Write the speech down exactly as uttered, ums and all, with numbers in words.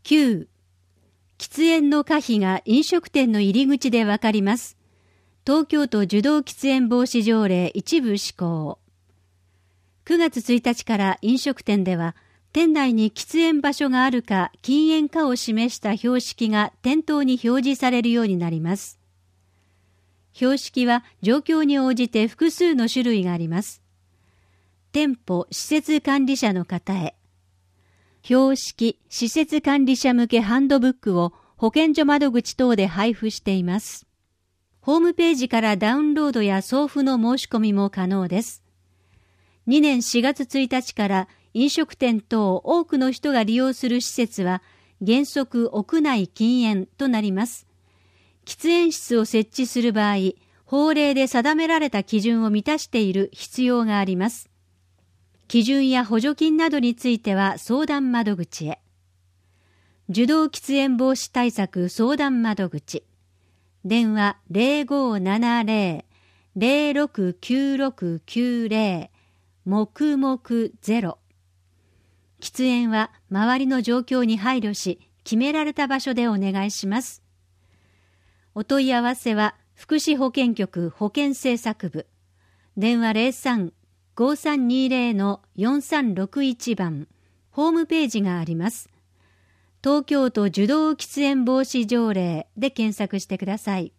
きゅう、喫煙の可否が飲食店の入り口でわかります。東京都受動喫煙防止条例一部施行。くがつついたちから飲食店では、店内に喫煙場所があるか禁煙かを示した標識が店頭に表示されるようになります。標識は状況に応じて複数の種類があります。店舗・施設管理者の方へ。標識・施設管理者向けハンドブックを保健所窓口等で配布しています。ホームページからダウンロードや送付の申し込みも可能です。にねんしがつついたちから飲食店等多くの人が利用する施設は原則屋内禁煙となります。喫煙室を設置する場合、法令で定められた基準を満たしている必要があります。基準や補助金などについては相談窓口へ。受動喫煙防止対策相談窓口。電話 ゼロごーななゼロ ゼロろくきゅうろくきゅうゼロ 黙々ゼロ。喫煙は周りの状況に配慮し、決められた場所でお願いします。お問い合わせは福祉保健局保健政策部。電話 ゼロさん ごーさんにーゼロ のよんさんろくいち 番。ホームページがあります。東京都受動喫煙防止条例で検索してください。